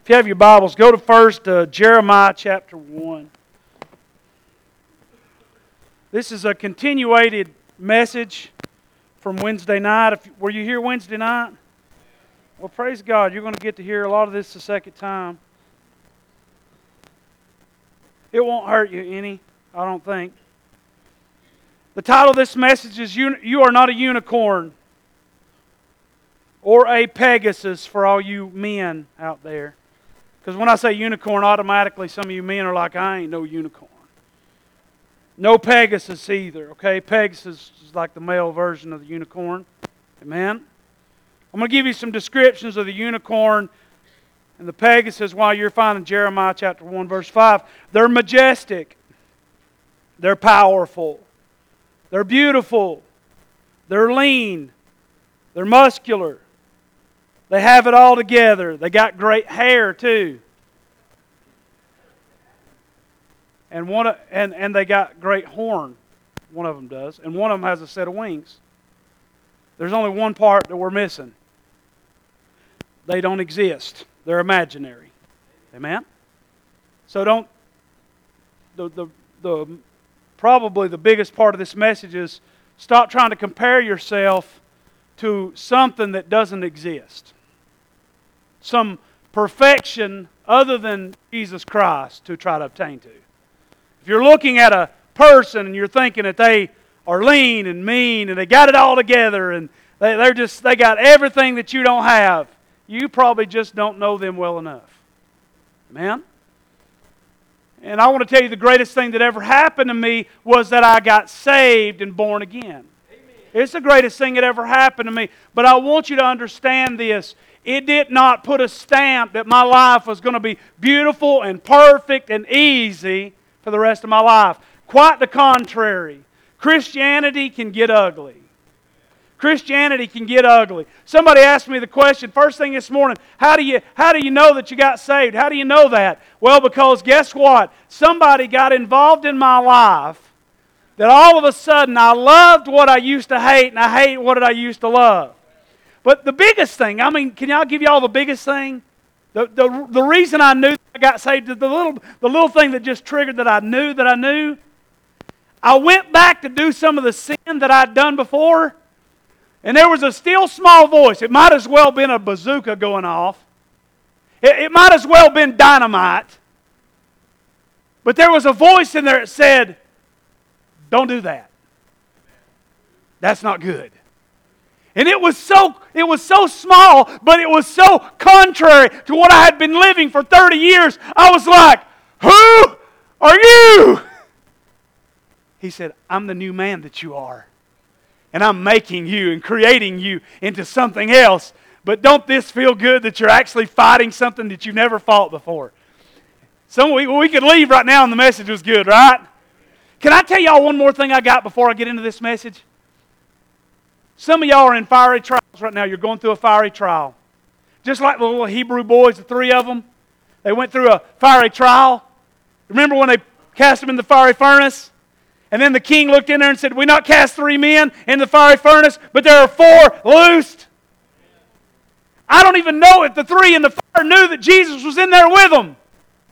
If you have your Bibles, go to first Jeremiah chapter 1. This is a continuated message from Wednesday night. Were you here Wednesday night? Well, praise God. You're going to get to hear a lot of this the second time. It won't hurt you any, I don't think. The title of this message is You Are Not a Unicorn or a Pegasus for all you men out there. Because when I say unicorn, automatically some of you men are like, I ain't no unicorn. No Pegasus either, okay? Pegasus is like the male version of the unicorn. Amen? I'm going to give you some descriptions of the unicorn and the Pegasus while you're finding Jeremiah chapter 1, verse 5. They're majestic. They're powerful. They're beautiful. They're lean. They're muscular. They have it all together. They got great hair too. And they got great horn. One of them does. And one of them has a set of wings. There's only one part that we're missing. They don't exist. They're imaginary. Amen? So probably the biggest part of this message is stop trying to compare yourself to something that doesn't exist. Some perfection other than Jesus Christ to try to obtain to. If you're looking at a person and you're thinking that they are lean and mean and they got it all together and they got everything that you don't have, you probably just don't know them well enough. Amen? And I want to tell you the greatest thing that ever happened to me was that I got saved and born again. It's the greatest thing that ever happened to me. But I want you to understand this. It did not put a stamp that my life was going to be beautiful and perfect and easy for the rest of my life. Quite the contrary. Christianity can get ugly. Christianity can get ugly. Somebody asked me the question first thing this morning, how do you know that you got saved? How do you know that? Well, because guess what? Somebody got involved in my life that all of a sudden I loved what I used to hate and I hate what I used to love. But the biggest thing, can y'all give y'all the biggest thing? The reason I knew I got saved, the little thing that just triggered that I knew, I went back to do some of the sin that I'd done before, and there was a still small voice. It might as well been a bazooka going off. It might as well been dynamite. But there was a voice in there that said, don't do that. That's not good. And it was so small, but it was so contrary to what I had been living for 30 years. I was like, who are you? He said, I'm the new man that you are. And I'm making you and creating you into something else. But don't this feel good that you're actually fighting something that you've never fought before? We could leave right now and the message was good, right? Can I tell y'all one more thing I got before I get into this message? Some of y'all are in fiery trials right now. You're going through a fiery trial. Just like the little Hebrew boys, the three of them. They went through a fiery trial. Remember when they cast them in the fiery furnace? And then the king looked in there and said, we not cast 3 men in the fiery furnace, but there are 4 loosed. I don't even know if the 3 in the fire knew that Jesus was in there with them.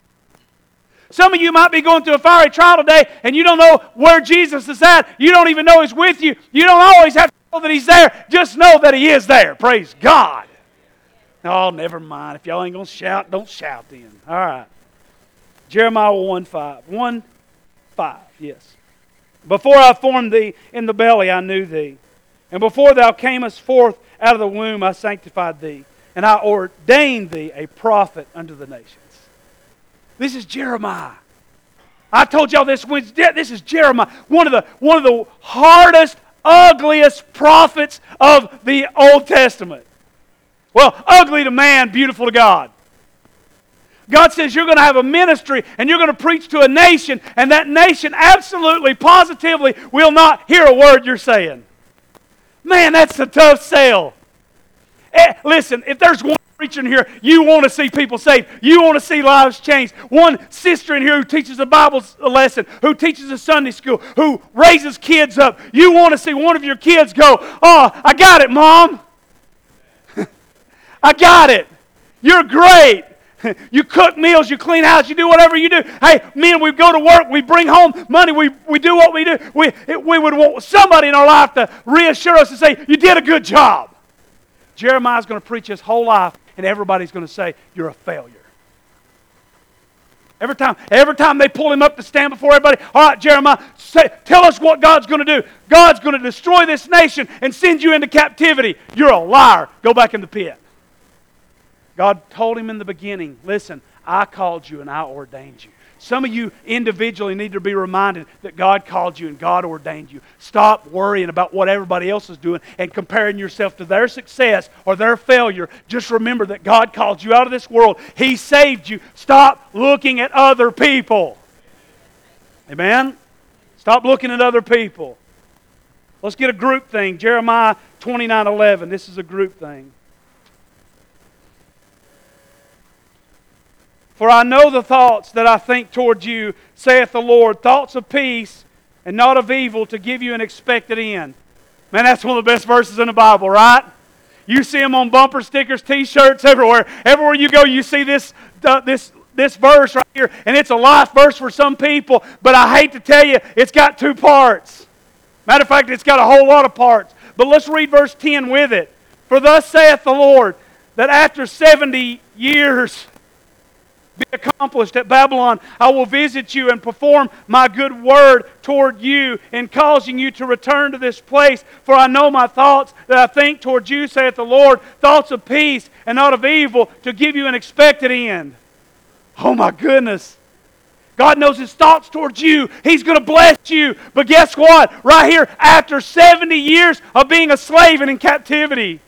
Some of you might be going through a fiery trial today and you don't know where Jesus is at. You don't even know He's with you. You don't always have to know that He's there. Just know that He is there. Praise God. Oh, never mind. If y'all ain't going to shout, don't shout then. All right. Jeremiah 1:5. 1:5, yes. Before I formed thee in the belly, I knew thee. And before thou camest forth out of the womb, I sanctified thee. And I ordained thee a prophet unto the nations. This is Jeremiah. I told y'all this Wednesday. This is Jeremiah, one of the hardest, ugliest prophets of the Old Testament. Well, ugly to man, beautiful to God. God says you're going to have a ministry and you're going to preach to a nation, and that nation absolutely, positively will not hear a word you're saying. Man, that's a tough sell. Listen, if there's one preacher in here, you want to see people saved. You want to see lives changed. One sister in here who teaches a Bible lesson, who teaches a Sunday school, who raises kids up. You want to see one of your kids go, oh, I got it, Mom. I got it. You're great. You cook meals, you clean house, you do whatever you do. Hey, men, we go to work, we bring home money, we do what we do. We would want somebody in our life to reassure us and say, you did a good job. Jeremiah's going to preach his whole life, and everybody's going to say, you're a failure. Every time they pull him up to stand before everybody, all right, Jeremiah, tell us what God's going to do. God's going to destroy this nation and send you into captivity. You're a liar. Go back in the pit. God told him in the beginning, listen, I called you and I ordained you. Some of you individually need to be reminded that God called you and God ordained you. Stop worrying about what everybody else is doing and comparing yourself to their success or their failure. Just remember that God called you out of this world. He saved you. Stop looking at other people. Amen? Stop looking at other people. Let's get a group thing. Jeremiah 29:11. This is a group thing. For I know the thoughts that I think toward you, saith the Lord, thoughts of peace and not of evil, to give you an expected end. Man, that's one of the best verses in the Bible, right? You see them on bumper stickers, T-shirts, everywhere. Everywhere you go, you see this verse right here, and it's a life verse for some people, but I hate to tell you, it's got two parts. Matter of fact, it's got a whole lot of parts. But let's read verse 10 with it. For thus saith the Lord, that after 70 years be accomplished at Babylon, I will visit you and perform my good word toward you in causing you to return to this place. For I know my thoughts that I think toward you, saith the Lord, thoughts of peace and not of evil, to give you an expected end. Oh my goodness. God knows His thoughts towards you. He's going to bless you. But guess what? Right here, after 70 years of being a slave and in captivity.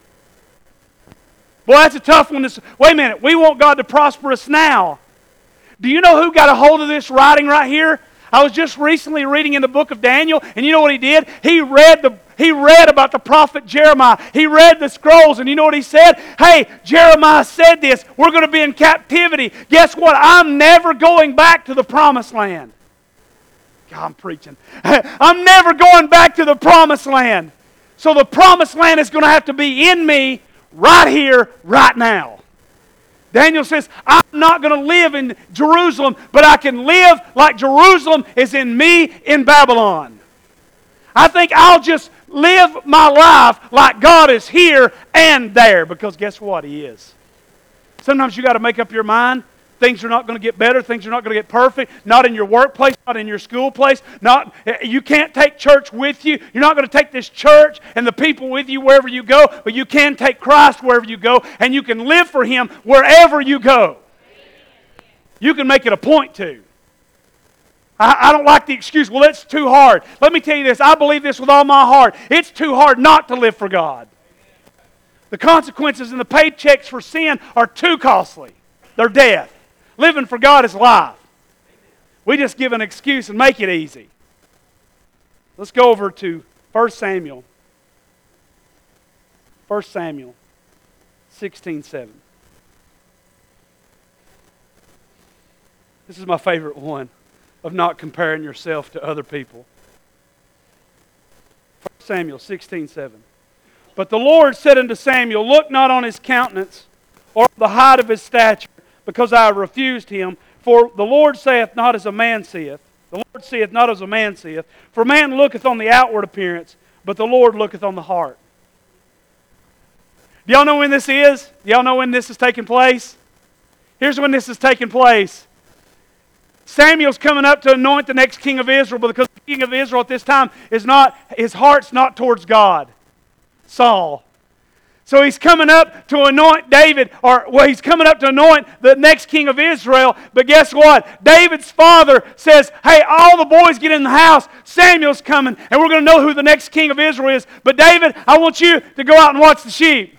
Boy, that's a tough one. Wait a minute. We want God to prosper us now. Do you know who got a hold of this writing right here? I was just recently reading in the book of Daniel, and you know what he did? He read about the prophet Jeremiah. He read the scrolls, and you know what he said? Hey, Jeremiah said this. We're going to be in captivity. Guess what? I'm never going back to the promised land. God, I'm preaching. I'm never going back to the promised land. So the promised land is going to have to be in me right here, right now. Daniel says, I'm not going to live in Jerusalem, but I can live like Jerusalem is in me in Babylon. I think I'll just live my life like God is here and there, because guess what? He is. Sometimes you got to make up your mind. Things are not going to get better. Things are not going to get perfect. Not in your workplace, not in your school place. You can't take church with you. You're not going to take this church and the people with you wherever you go, but you can take Christ wherever you go, and you can live for Him wherever you go. You can make it a point to. I don't like the excuse, well, it's too hard. Let me tell you this. I believe this with all my heart. It's too hard not to live for God. The consequences and the paychecks for sin are too costly. They're death. Living for God is life. We just give an excuse and make it easy. Let's go over to 1 Samuel. 1 Samuel 16:7. This is my favorite one of not comparing yourself to other people. 1 Samuel 16:7. But the Lord said unto Samuel, look not on his countenance or the height of his stature, because I have refused him. For the Lord saith not as a man seeth. The Lord seeth not as a man seeth. For man looketh on the outward appearance, but the Lord looketh on the heart. Do y'all know when this is? Do y'all know when this is taking place? Here's when this is taking place. Samuel's coming up to anoint the next king of Israel, because the king of Israel at this time his heart's not towards God. Saul. So he's coming up to anoint David, he's coming up to anoint the next king of Israel. But guess what? David's father says, hey, all the boys get in the house. Samuel's coming, and we're going to know who the next king of Israel is. But David, I want you to go out and watch the sheep.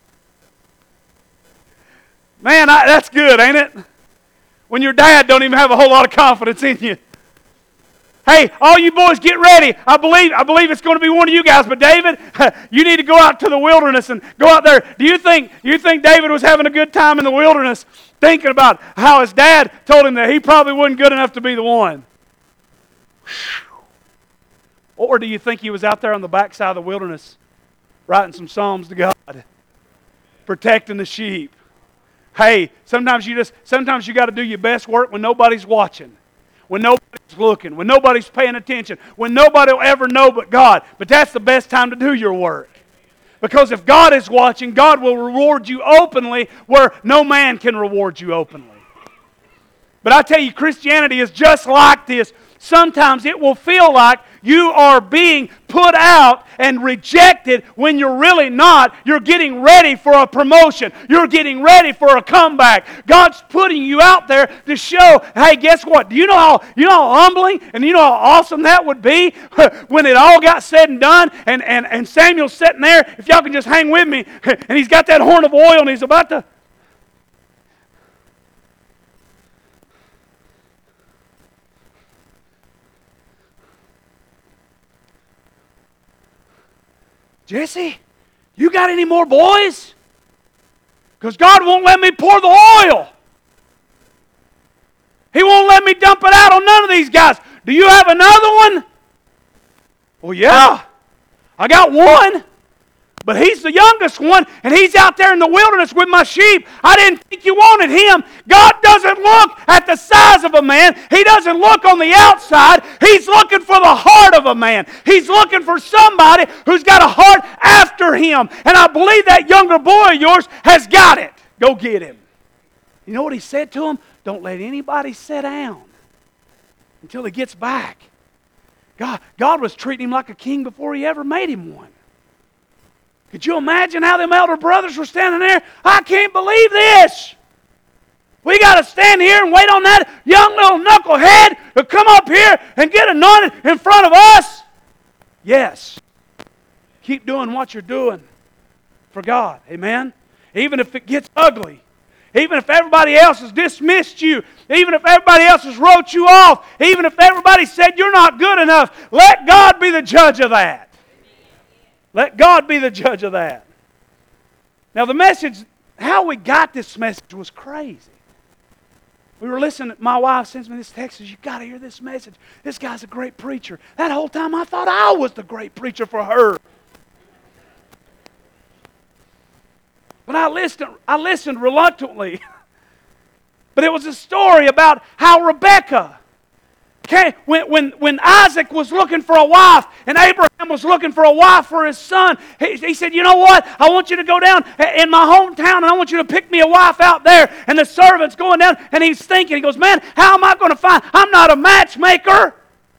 Man, that's good, ain't it? When your dad don't even have a whole lot of confidence in you. Hey, all you boys get ready. I believe it's going to be one of you guys. But David, you need to go out to the wilderness and go out there. Do you think David was having a good time in the wilderness, thinking about how his dad told him that he probably wasn't good enough to be the one? Or do you think he was out there on the backside of the wilderness writing some psalms to God, protecting the sheep, Hey, sometimes you got to do your best work when nobody's watching, when nobody's looking, when nobody's paying attention, when nobody will ever know but God. But that's the best time to do your work. Because if God is watching, God will reward you openly where no man can reward you openly. But I tell you, Christianity is just like this. Sometimes it will feel like you are being put out and rejected when you're really not. You're getting ready for a promotion. You're getting ready for a comeback. God's putting you out there to show, hey, guess what? Do you know how humbling and you know how awesome that would be when it all got said and done and Samuel's sitting there, if y'all can just hang with me, and he's got that horn of oil and he's about to... Jesse, you got any more boys? Because God won't let me pour the oil. He won't let me dump it out on none of these guys. Do you have another one? Well, yeah, I got one. But he's the youngest one, and he's out there in the wilderness with my sheep. I didn't think you wanted him. God doesn't look at the size of a man. He doesn't look on the outside. He's looking for the heart of a man. He's looking for somebody who's got a heart after him. And I believe that younger boy of yours has got it. Go get him. You know what he said to him? Don't let anybody sit down until he gets back. God was treating him like a king before he ever made him one. Could you imagine how them elder brothers were standing there? I can't believe this. We got to stand here and wait on that young little knucklehead to come up here and get anointed in front of us? Yes. Keep doing what you're doing for God. Amen? Even if it gets ugly. Even if everybody else has dismissed you. Even if everybody else has wrote you off. Even if everybody said you're not good enough. Let God be the judge of that. Let God be the judge of that. Now the message, how we got this message was crazy. We were listening, my wife sends me this text, says, you got to hear this message. This guy's a great preacher. That whole time I thought I was the great preacher for her. But I listened reluctantly. But it was a story about how Rebekah, when Isaac was looking for a wife and Abraham was looking for a wife for his son, he said, you know what? I want you to go down in my hometown and I want you to pick me a wife out there. And the servant's going down and he's thinking, he goes, man, how am I going to find? I'm not a matchmaker.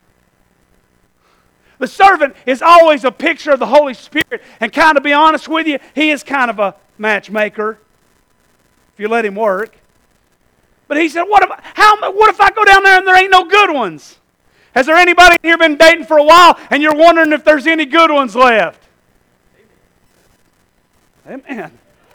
The servant is always a picture of the Holy Spirit. And kind of be honest with you, he is kind of a matchmaker if you let him work. But he said, what if I go down there and there ain't no good ones? Has there anybody here been dating for a while and you're wondering if there's any good ones left? Amen.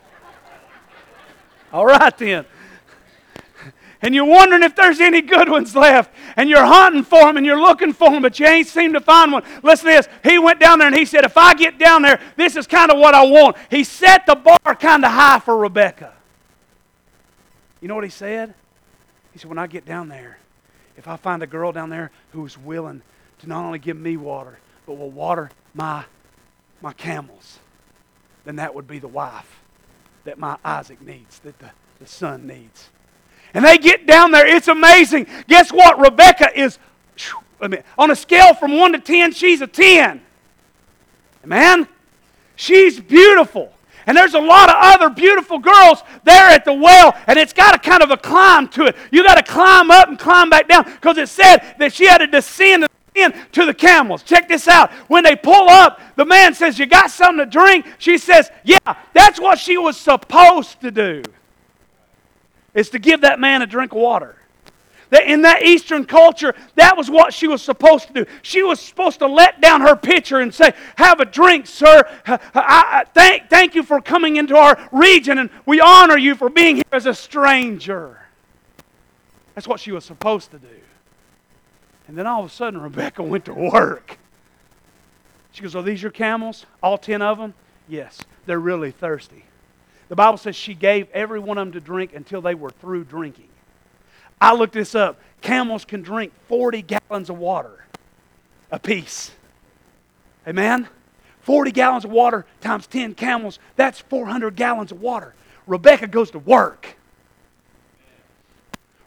All right then. And you're wondering if there's any good ones left. And you're hunting for them and you're looking for them, but you ain't seemed to find one. Listen to this. He went down there and he said, if I get down there, this is kind of what I want. He set the bar kind of high for Rebekah. You know what he said? He said, when I get down there, if I find a girl down there who's willing to not only give me water, but will water my camels, then that would be the wife that my Isaac needs, that the son needs. And they get down there. It's amazing. Guess what? Rebekah is, on a scale from 1 to 10, she's a 10. Amen? She's beautiful. And there's a lot of other beautiful girls there at the well, and it's got a kind of a climb to it. You got to climb up and climb back down, because it said that she had to descend to the camels. Check this out. When they pull up, the man says, you got something to drink? She says, yeah, that's what she was supposed to do, is to give that man a drink of water. In that Eastern culture, that was what she was supposed to do. She was supposed to let down her pitcher and say, have a drink, sir. Thank you for coming into our region, and we honor you for being here as a stranger. That's what she was supposed to do. And then all of a sudden, Rebekah went to work. She goes, are these your camels? All 10 of them? Yes, they're really thirsty. The Bible says she gave every one of them to drink until they were through drinking. I looked this up. Camels can drink 40 gallons of water apiece. Amen? 40 gallons of water times 10 camels, that's 400 gallons of water. Rebekah goes to work.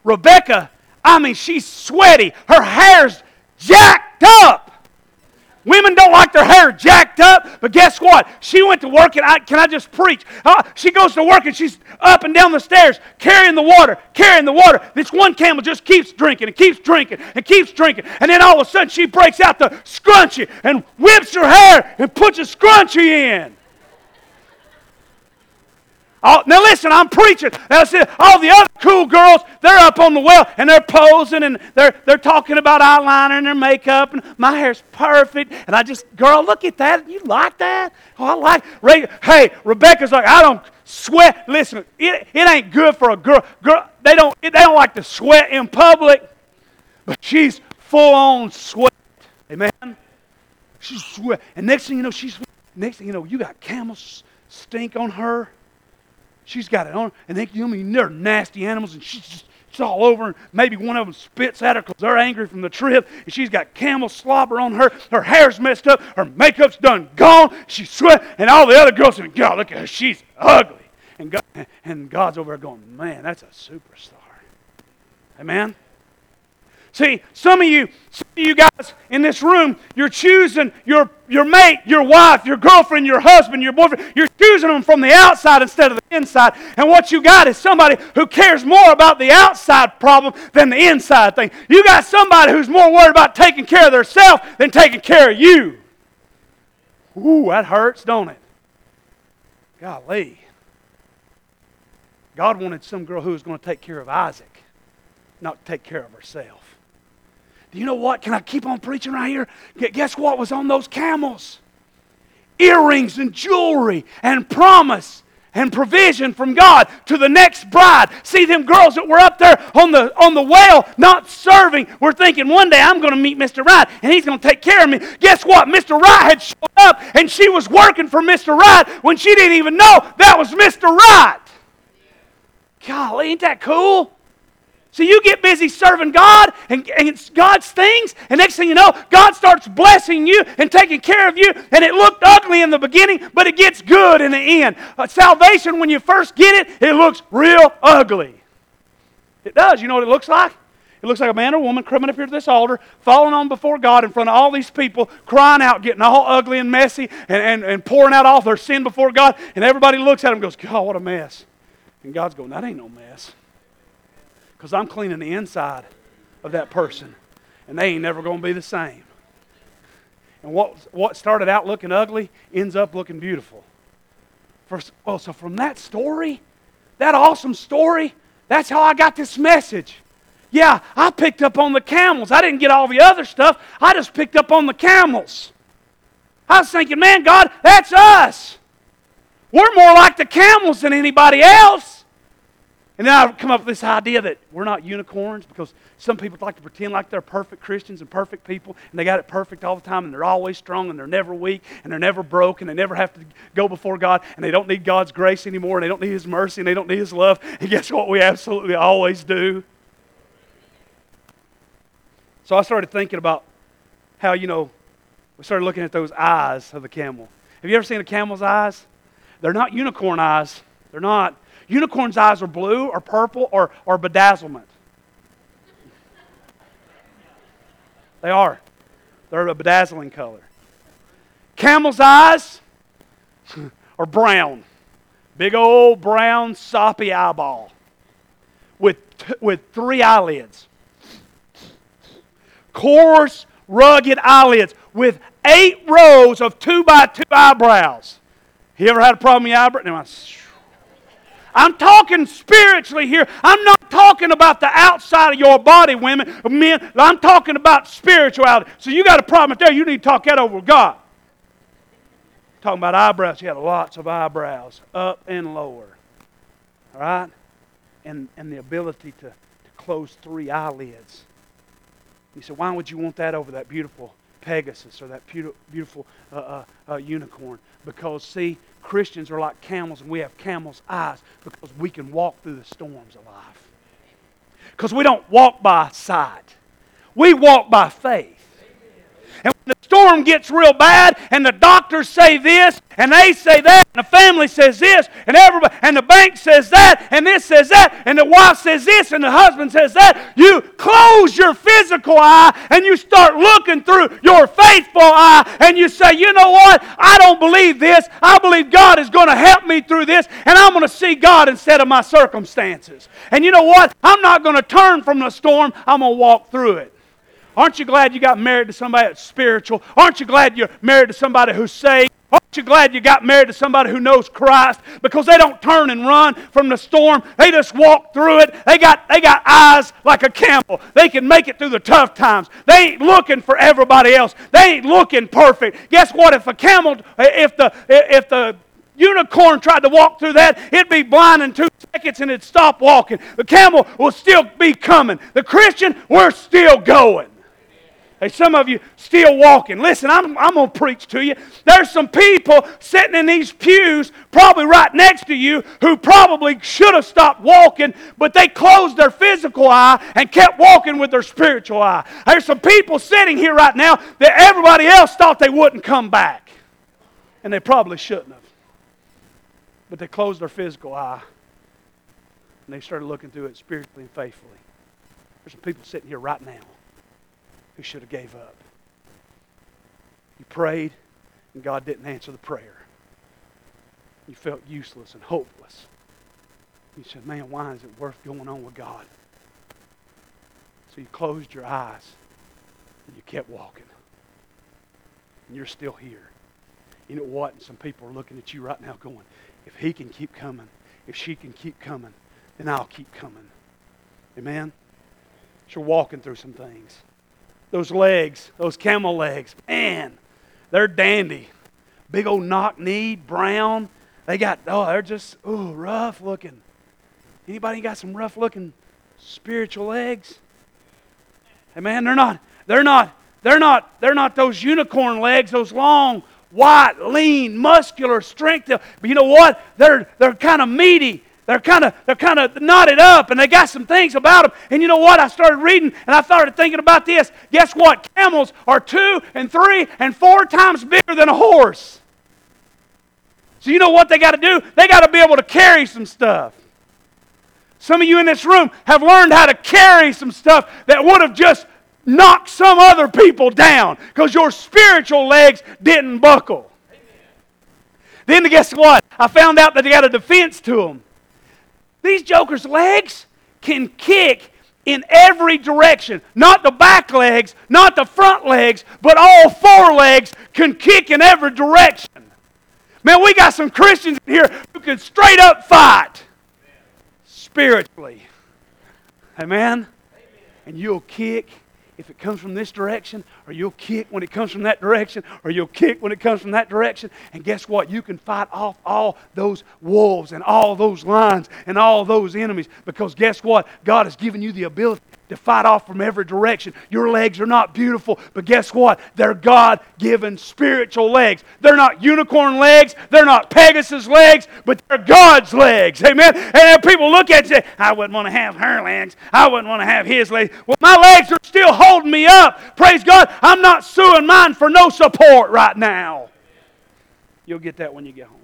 Rebecca, I mean, she's sweaty. Her hair's jacked up. Women don't like their hair jacked up, but guess what? She went to work, and can I just preach? She goes to work, and she's up and down the stairs carrying the water, carrying the water. This one camel just keeps drinking and keeps drinking and keeps drinking. And then all of a sudden, she breaks out the scrunchie and whips her hair and puts a scrunchie in. Now listen, I'm preaching. Now I said, all the other cool girls, they're up on the well and they're posing and they're talking about eyeliner and their makeup and my hair's perfect. And I just, girl, look at that. You like that? Oh, I like it. Hey, Rebecca's like, I don't sweat. Listen, it ain't good for a girl. They don't like to sweat in public, but she's full on sweat. Amen? She's sweat. And next thing you know, you got camel stink on her. She's got it on, and they're nasty animals, and she's all over, and maybe one of them spits at her because they're angry from the trip, and she's got camel slobber on her, her hair's messed up, her makeup's done gone, she's sweat, and all the other girls say, God, look at her, she's ugly. And God's over there going, man, that's a superstar. Amen? See, some of you guys in this room, you're choosing your mate, your wife, your girlfriend, your husband, your boyfriend. You're choosing them from the outside instead of the inside. And what you got is somebody who cares more about the outside problem than the inside thing. You got somebody who's more worried about taking care of themselves than taking care of you. Ooh, that hurts, don't it? Golly. God wanted some girl who was going to take care of Isaac, not take care of herself. Do you know what? Can I keep on preaching right here? Guess what was on those camels? Earrings and jewelry and promise and provision from God to the next bride. See, them girls that were up there on the well not serving were thinking, one day I'm going to meet Mr. Right and he's going to take care of me. Guess what? Mr. Right had showed up and she was working for Mr. Right when she didn't even know that was Mr. Right. Golly, ain't that cool? So you get busy serving God and it's God's things, and next thing you know, God starts blessing you and taking care of you, and it looked ugly in the beginning, but it gets good in the end. Salvation, when you first get it, it looks real ugly. It does. You know what it looks like? It looks like a man or woman coming up here to this altar, falling on before God in front of all these people, crying out, getting all ugly and messy, and pouring out all their sin before God, and everybody looks at them and goes, God, what a mess. And God's going, that ain't no mess. Because I'm cleaning the inside of that person. And they ain't never going to be the same. And what started out looking ugly ends up looking beautiful. So from that story, that awesome story, that's how I got this message. Yeah, I picked up on the camels. I didn't get all the other stuff. I just picked up on the camels. I was thinking, man, God, that's us. We're more like the camels than anybody else. And then I've come up with this idea that we're not unicorns, because some people like to pretend like they're perfect Christians and perfect people, and they got it perfect all the time, and they're always strong, and they're never weak, and they're never broke, and they never have to go before God, and they don't need God's grace anymore, and they don't need His mercy, and they don't need His love. And guess what? We absolutely always do. So I started thinking about how, we started looking at those eyes of the camel. Have you ever seen a camel's eyes? They're not unicorn eyes. They're not. Unicorn's eyes are blue or purple or bedazzlement. They are. They're a bedazzling color. Camel's eyes are brown. Big old brown soppy eyeball with 3 eyelids. Coarse, rugged eyelids with 8 rows of 2x2 eyebrows. You ever had a problem with your eyebrow? I'm talking spiritually here. I'm not talking about the outside of your body, women, men. I'm talking about spirituality. So you got a problem up there, you need to talk that over with God. Talking about eyebrows, he had lots of eyebrows, up and lower. All right? And the ability to close 3 eyelids. You say, why would you want that over that beautiful Pegasus or that beautiful unicorn? Because, see, Christians are like camels, and we have camel's eyes because we can walk through the storms of life. Because we don't walk by sight. We walk by faith. And when the storm storm gets real bad and the doctors say this and they say that and the family says this and everybody and the bank says that and this says that and the wife says this and the husband says that, you close your physical eye and you start looking through your faithful eye and you say, you know what? I don't believe this. I believe God is going to help me through this and I'm going to see God instead of my circumstances. And you know what? I'm not going to turn from the storm. I'm going to walk through it. Aren't you glad you got married to somebody that's spiritual? Aren't you glad you're married to somebody who's saved? Aren't you glad you got married to somebody who knows Christ? Because they don't turn and run from the storm. They just walk through it. They got eyes like a camel. They can make it through the tough times. They ain't looking for everybody else. They ain't looking perfect. Guess what? If the unicorn tried to walk through that, it'd be blind in 2 seconds and it'd stop walking. The camel will still be coming. The Christian, we're still going. Hey, some of you still walking. Listen, I'm going to preach to you. There's some people sitting in these pews, probably right next to you, who probably should have stopped walking, but they closed their physical eye and kept walking with their spiritual eye. There's some people sitting here right now that everybody else thought they wouldn't come back. And they probably shouldn't have. But they closed their physical eye and they started looking through it spiritually and faithfully. There's some people sitting here right now who should have gave up. You prayed and God didn't answer the prayer. You felt useless and hopeless. You said, man, why is it worth going on with God? So you closed your eyes and you kept walking. And you're still here. You know what? And some people are looking at you right now going, if he can keep coming, if she can keep coming, then I'll keep coming. Amen? So you're walking through some things. Those legs, those camel legs, man, they're dandy. Big old knock-kneed, brown. They're just, rough looking. Anybody got some rough looking spiritual legs? Hey man, they're not those unicorn legs, those long, white, lean, muscular, strength. But you know what? They're kind of meaty. They're kind of knotted up, and they got some things about them. And you know what? I started reading, and I started thinking about this. Guess what? Camels are 2 and 3 and 4 times bigger than a horse. So you know what they got to do? They got to be able to carry some stuff. Some of you in this room have learned how to carry some stuff that would have just knocked some other people down because your spiritual legs didn't buckle. Amen. Then guess what? I found out that they got a defense to them. These jokers' legs can kick in every direction. Not the back legs, not the front legs, but all 4 legs can kick in every direction. Man, we got some Christians in here who can straight up fight spiritually. Amen? And you'll kick if it comes from this direction, or you'll kick when it comes from that direction, or you'll kick when it comes from that direction. And guess what? You can fight off all those wolves and all those lions and all those enemies, because guess what? God has given you the ability to fight off from every direction. Your legs are not beautiful, but guess what? They're God-given spiritual legs. They're not unicorn legs. They're not Pegasus legs, but they're God's legs. Amen? And then people look at you and say, I wouldn't want to have her legs. I wouldn't want to have his legs. Well, my legs are still holding me up. Praise God. I'm not suing mine for no support right now. You'll get that when you get home.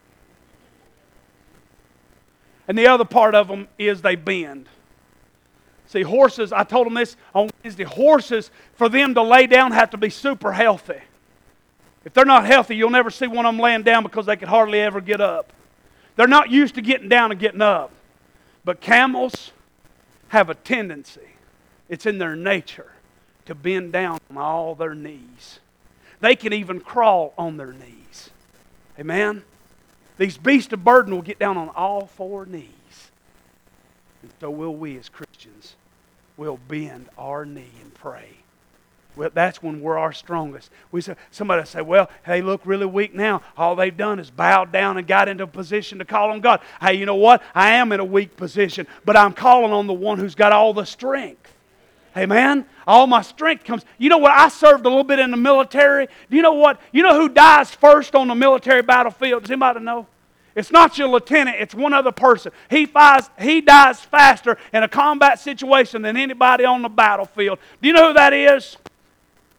And the other part of them is they bend. See, horses, I told them this on Wednesday, horses, for them to lay down, have to be super healthy. If they're not healthy, you'll never see one of them laying down because they can hardly ever get up. They're not used to getting down and getting up. But camels have a tendency, it's in their nature, to bend down on all their knees. They can even crawl on their knees. Amen? These beasts of burden will get down on all 4 knees. And so will we as Christians. We'll bend our knee and pray. Well, that's when we're our strongest. Somebody will say, well, they look really weak now. All they've done is bowed down and got into a position to call on God. Hey, you know what? I am in a weak position, but I'm calling on the one who's got all the strength. Amen? All my strength comes. You know what? I served a little bit in the military. Do you know what? You know who dies first on the military battlefield? Does anybody know? It's not your lieutenant, it's one other person. He dies faster in a combat situation than anybody on the battlefield. Do you know who that is?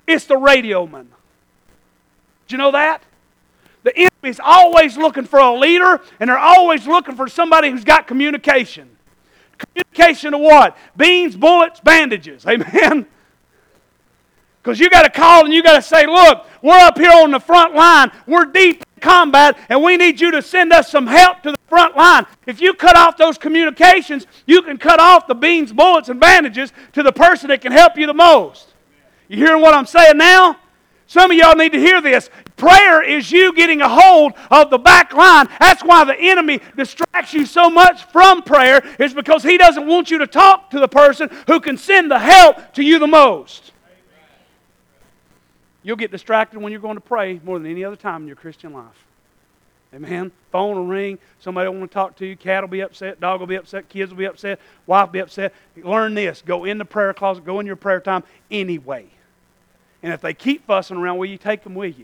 It's the radio man. Did you know that? The enemy's always looking for a leader, and they're always looking for somebody who's got communication. Communication of what? Beans, bullets, bandages. Amen? Because you got to call and you got to say, look, we're up here on the front line. We're deep in combat, and we need you to send us some help to the front line. If you cut off those communications, you can cut off the beans, bullets, and bandages to the person that can help you the most. You hearing what I'm saying now? Some of y'all need to hear this. Prayer is you getting a hold of the back line. That's why the enemy distracts you so much from prayer, is because he doesn't want you to talk to the person who can send the help to you the most. You'll get distracted when you're going to pray more than any other time in your Christian life. Amen? Phone will ring. Somebody will want to talk to you. Cat will be upset. Dog will be upset. Kids will be upset. Wife will be upset. Learn this. Go in the prayer closet. Go in your prayer time anyway. And if they keep fussing around, will you take them with you?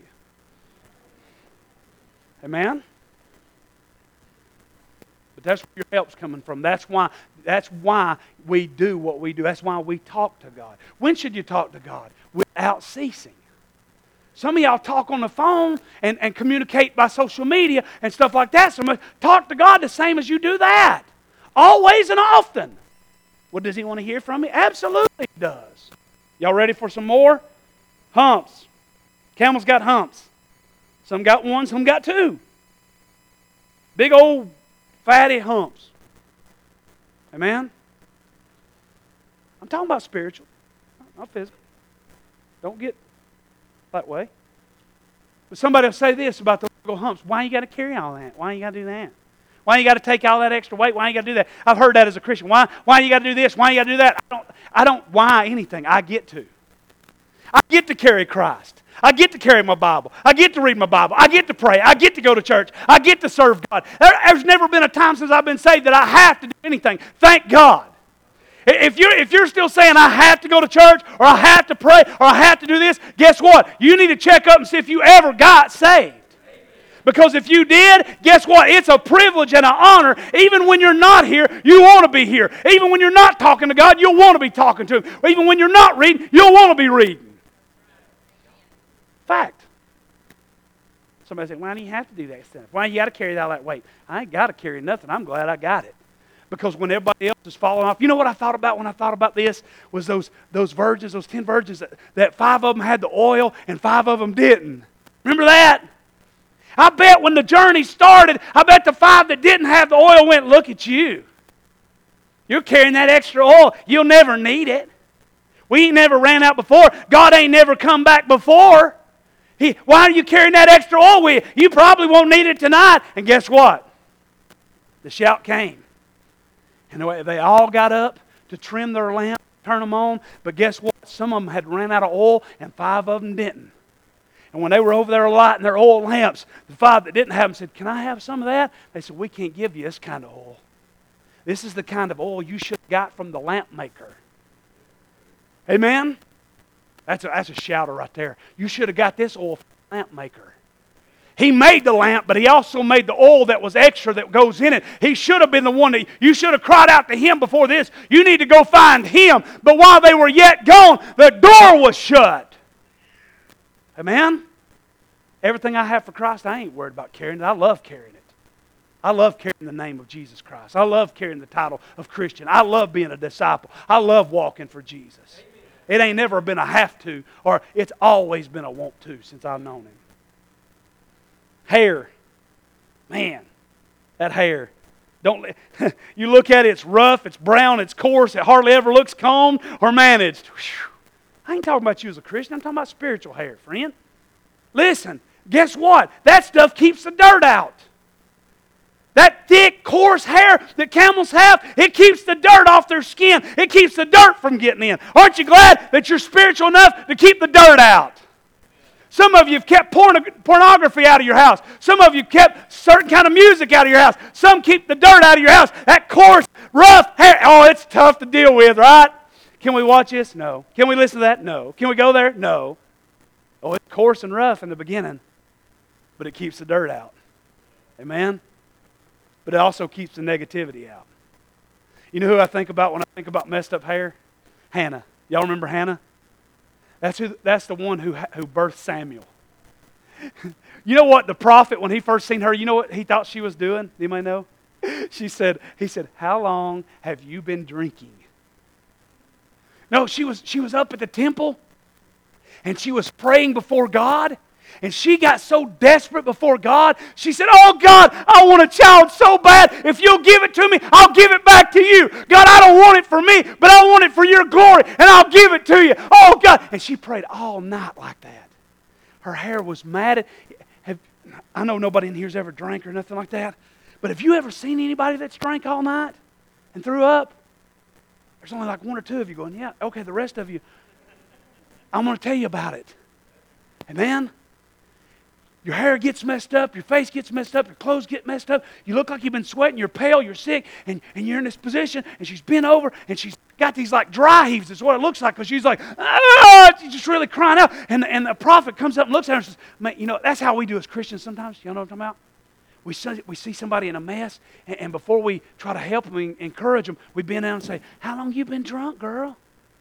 Amen? But that's where your help's coming from. That's why we do what we do. That's why we talk to God. When should you talk to God? Without ceasing. Some of y'all talk on the phone and communicate by social media and stuff like that. So talk to God the same as you do that. Always and often. Well, does He want to hear from you? Absolutely He does. Y'all ready for some more? Humps. Camels got humps. Some got one, some got two. Big old fatty humps. Amen? I'm talking about spiritual, not physical. Don't get that way. But somebody will say this about the little humps. Why you got to carry all that? Why you got to do that? Why you got to take all that extra weight? Why you got to do that? I've heard that as a Christian. Why you got to do this? Why you got to do that? I don't why anything. I get to. I get to carry Christ. I get to carry my Bible. I get to read my Bible. I get to pray. I get to go to church. I get to serve God. There's never been a time since I've been saved that I have to do anything. Thank God. If you're still saying I have to go to church, or I have to pray, or I have to do this, guess what? You need to check up and see if you ever got saved. Because if you did, guess what? It's a privilege and an honor. Even when you're not here, you want to be here. Even when you're not talking to God, you'll want to be talking to Him. Even when you're not reading, you'll want to be reading. Fact. Somebody said, why do you have to do that stuff? Why you got to carry all that weight? I ain't got to carry nothing. I'm glad I got it. Because when everybody else is falling off, you know what I thought about when I thought about this? Was those virgins, those 10 virgins, that 5 of them had the oil and 5 of them didn't. Remember that? I bet when the journey started, I bet the 5 that didn't have the oil went, look at you. You're carrying that extra oil. You'll never need it. We ain't never ran out before. God ain't never come back before. Why are you carrying that extra oil with you? You probably won't need it tonight. And guess what? The shout came. And they all got up to trim their lamp, turn them on. But guess what? Some of them had ran out of oil and 5 of them didn't. And when they were over there lighting their oil lamps, the 5 that didn't have them said, can I have some of that? They said, we can't give you this kind of oil. This is the kind of oil you should have got from the lamp maker. Amen? That's a shouter right there. You should have got this oil from the lamp maker. He made the lamp, but He also made the oil that was extra that goes in it. He should have been the one that you should have cried out to Him before this. You need to go find Him. But while they were yet gone, the door was shut. Amen? Everything I have for Christ, I ain't worried about carrying it. I love carrying it. I love carrying the name of Jesus Christ. I love carrying the title of Christian. I love being a disciple. I love walking for Jesus. Amen. It ain't never been a have to, or it's always been a want to since I've known Him. Hair. Man, that hair. You look at it, it's rough, it's brown, it's coarse, it hardly ever looks combed or managed. Whew. I ain't talking about you as a Christian, I'm talking about spiritual hair, friend. Listen, guess what? That stuff keeps the dirt out. That thick, coarse hair that camels have, it keeps the dirt off their skin. It keeps the dirt from getting in. Aren't you glad that you're spiritual enough to keep the dirt out? Some of you have kept pornography out of your house. Some of you kept certain kind of music out of your house. Some keep the dirt out of your house. That coarse, rough hair, oh, it's tough to deal with, right? Can we watch this? No. Can we listen to that? No. Can we go there? No. Oh, it's coarse and rough in the beginning, but it keeps the dirt out. Amen? But it also keeps the negativity out. You know who I think about when I think about messed up hair? Hannah. Y'all remember Hannah? That's the one who birthed Samuel. You know what the prophet, when he first seen her, you know what he thought she was doing? Anybody know? He said, "How long have you been drinking?" No, she was up at the temple, and she was praying before God, and she got so desperate before God, she said, "Oh God, I want a child so bad. If you'll give it to me, I'll give it back to you. God, I don't want it for me, but I want it for your glory, and I'll give it to you. Oh God." And she prayed all night like that. Her hair was matted. I know nobody in here's ever drank or nothing like that, but have you ever seen anybody that's drank all night and threw up? There's only like one or two of you going, "Yeah, okay," the rest of you, I'm going to tell you about it. And man, your hair gets messed up, your face gets messed up, your clothes get messed up, you look like you've been sweating, you're pale, you're sick, and you're in this position, and she's bent over, and she's got these like dry heaves, is what it looks like, because she's like, "Ah!" She's just really crying out, and the prophet comes up and looks at her and says, "Man, you know, that's how we do as Christians sometimes." You know what I'm talking about? We see somebody in a mess, and before we try to help them and encourage them, we bend down and say, "How long you been drunk, girl?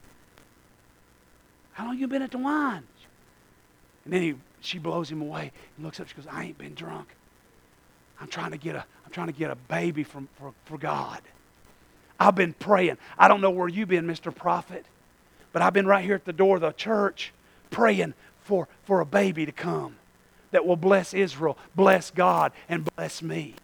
How long you been at the wine?" And then she blows him away and looks up. She goes, "I ain't been drunk. I'm trying to get a baby for God. I've been praying. I don't know where you've been, Mr. Prophet, but I've been right here at the door of the church praying for a baby to come that will bless Israel, bless God, and bless me."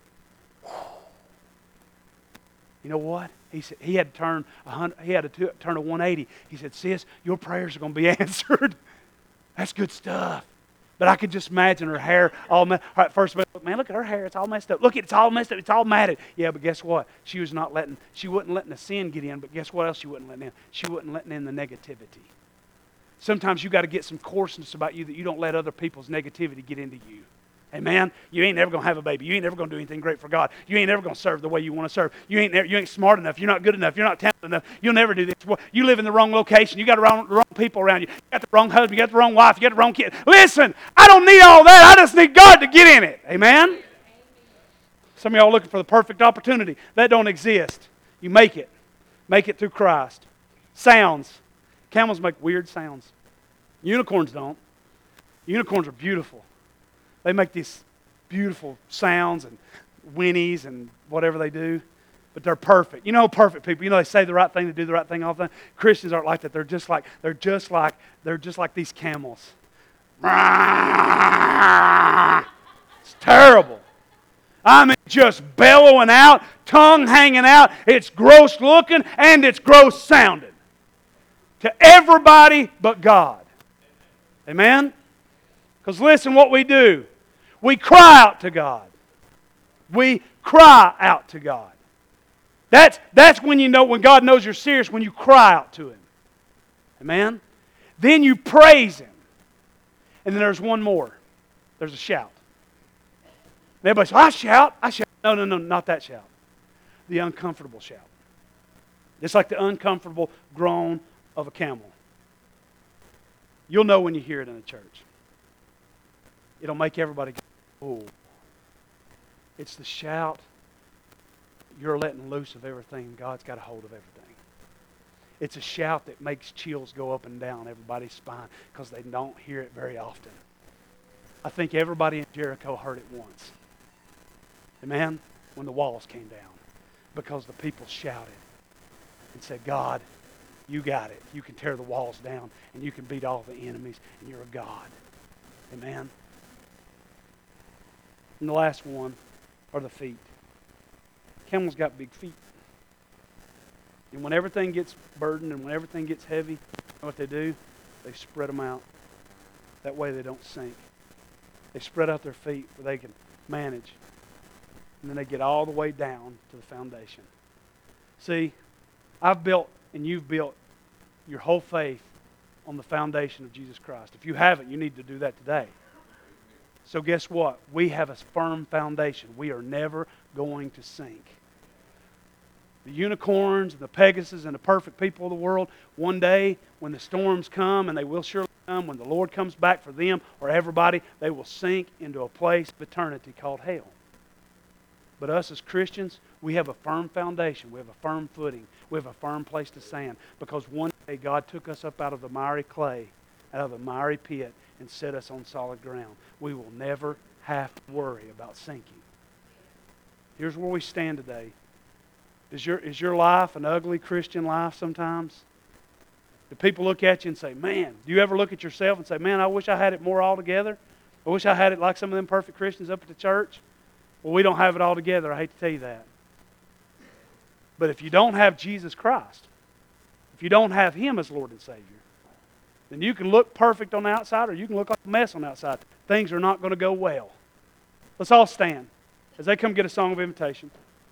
You know what? He said he had to turn a 180. He said, "Sis, your prayers are going to be answered." That's good stuff. But I could just imagine her hair all messed up. Right, first, man, look at her hair. It's all messed up. Look, it's all messed up. It's all matted. Yeah, but guess what? She wasn't letting the sin get in, but guess what else she wasn't letting in? She wasn't letting in the negativity. Sometimes you got to get some coarseness about you that you don't let other people's negativity get into you. Amen? You ain't never going to have a baby. You ain't never going to do anything great for God. You ain't never going to serve the way you want to serve. You ain't smart enough. You're not good enough. You're not talented enough. You'll never do this. You live in the wrong location. You got the wrong people around you. You got the wrong husband. You got the wrong wife. You got the wrong kid. Listen, I don't need all that. I just need God to get in it. Amen? Some of y'all are looking for the perfect opportunity. That don't exist. You make it. Make it through Christ. Sounds. Camels make weird sounds. Unicorns don't. Unicorns are beautiful. They make these beautiful sounds and whinnies and whatever they do, but they're perfect. You know, perfect people. You know, they say the right thing, they do the right thing all the time. Christians aren't like that. They're just like these camels. It's terrible. I mean, just bellowing out, tongue hanging out. It's gross looking and it's gross sounding to everybody but God. Amen? Because listen what we do. We cry out to God. We cry out to God. That's when you know, when God knows you're serious, when you cry out to Him. Amen? Then you praise Him. And then there's one more. There's a shout. And everybody says, I shout. No, not that shout. The uncomfortable shout. It's like the uncomfortable groan of a camel. You'll know when you hear it in a church. It'll make everybody go, oh. It's the shout. You're letting loose of everything, and God's got a hold of everything. It's a shout that makes chills go up and down everybody's spine because they don't hear it very often. I think everybody in Jericho heard it once. Amen? When the walls came down. Because the people shouted and said, God, you got it. You can tear the walls down and you can beat all the enemies and you're a God. Amen? And the last one are the feet. Camels got big feet. And when everything gets burdened and when everything gets heavy, you know what they do? They spread them out. That way they don't sink. They spread out their feet where they can manage. And then they get all the way down to the foundation. See, I've built and you've built your whole faith on the foundation of Jesus Christ. If you haven't, you need to do that today. So guess what? We have a firm foundation. We are never going to sink. The unicorns and the Pegasus and the perfect people of the world, one day when the storms come, and they will surely come, when the Lord comes back for them or everybody, they will sink into a place of eternity called hell. But us as Christians, we have a firm foundation. We have a firm footing. We have a firm place to stand. Because one day God took us up out of the miry clay out of the miry pit and set us on solid ground. We will never have to worry about sinking. Here's where we stand today. Is your life an ugly Christian life sometimes? Do people look at you and say, man, do you ever look at yourself and say, man, I wish I had it more all together? I wish I had it like some of them perfect Christians up at the church? Well, we don't have it all together. I hate to tell you that. But if you don't have Jesus Christ, if you don't have Him as Lord and Savior, then you can look perfect on the outside or you can look like a mess on the outside. Things are not going to go well. Let's all stand as they come get a song of invitation.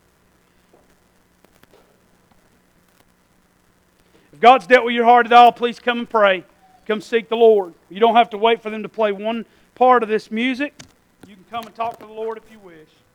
If God's dealt with your heart at all, please come and pray. Come seek the Lord. You don't have to wait for them to play one part of this music. You can come and talk to the Lord if you wish.